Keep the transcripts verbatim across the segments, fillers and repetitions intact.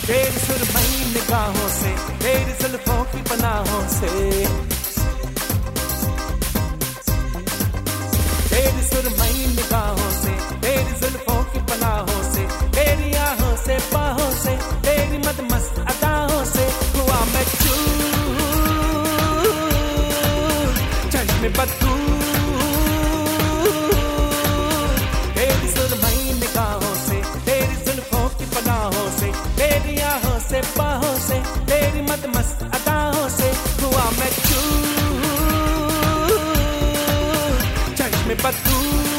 तेरी सुरमई निगाहों से, तेरी जुल्फों की पनाहों से, तेरी सुरमई निगाहों से, तेरी जुल्फों की पनाहों से, तेरी आहों से, बाहों से, तेरी मदमस्त अदाओं से हुआ मैं चूर, चश्मे बदू। तेरी सुरमई निगाहों से, तेरी जुल्फों की पनाहों से, तेरी आहों से, बाहों से, तेरी मदमस्त अदाओं से हुआ मैं चूर, चश्मे बदू।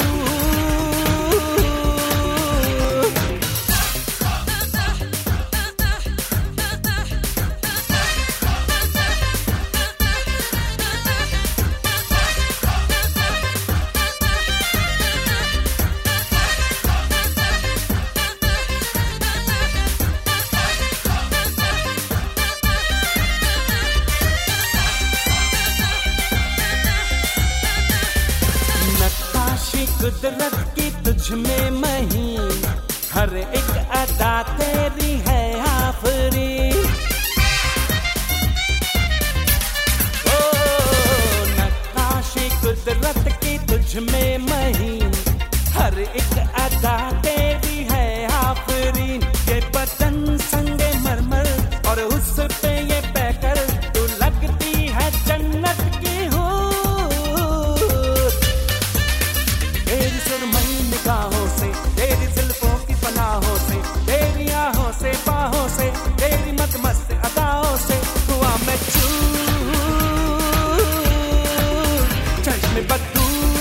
कुदरत की तुझ में मही, हर एक अदा तेरी है आफरी। ओ नक्काशी कुदरत की तुझ में मही, हर एक अदा तेरी है आफरी। ये बदन संगे मरमर और उस पे ये पैकर, तू लगती है जन्नत की हूर। तेरी सुरमई निगाहों से, तेरी जुल्फों की पनाहों से, तेरी आहों से, बाहों से, तेरी मदमस्त अदाओं से हुआ मैं चूर, चश्मे बदू।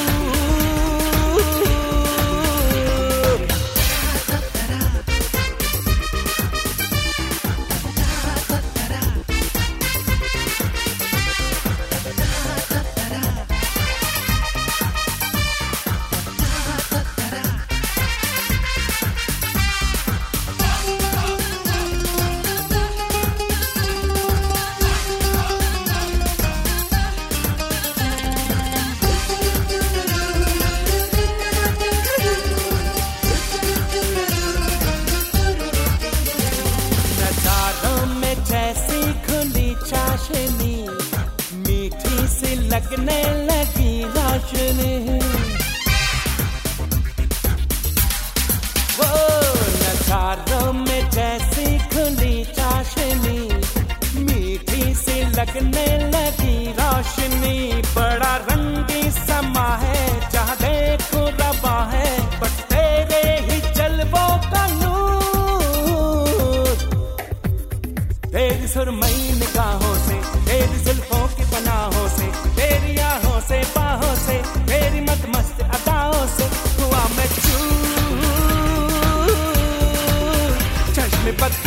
चाशनी मीठी सी लगने लगी रोशनी, वो नजारों में जैसी खुली चाशनी, मीठी सी लगने लगी रोशनी। बड़ा रंगी समा है जहाँ देखो रबा है, बस तेरे ही जलवों का नूर। तेरी सुरमई निगाहों से, तेरी जुल्फों की पनाहों से, तेरी आहों से, बाहों से, तेरी मदमस्त अदाओं से हुआ मैं चूर, चश्मे बद।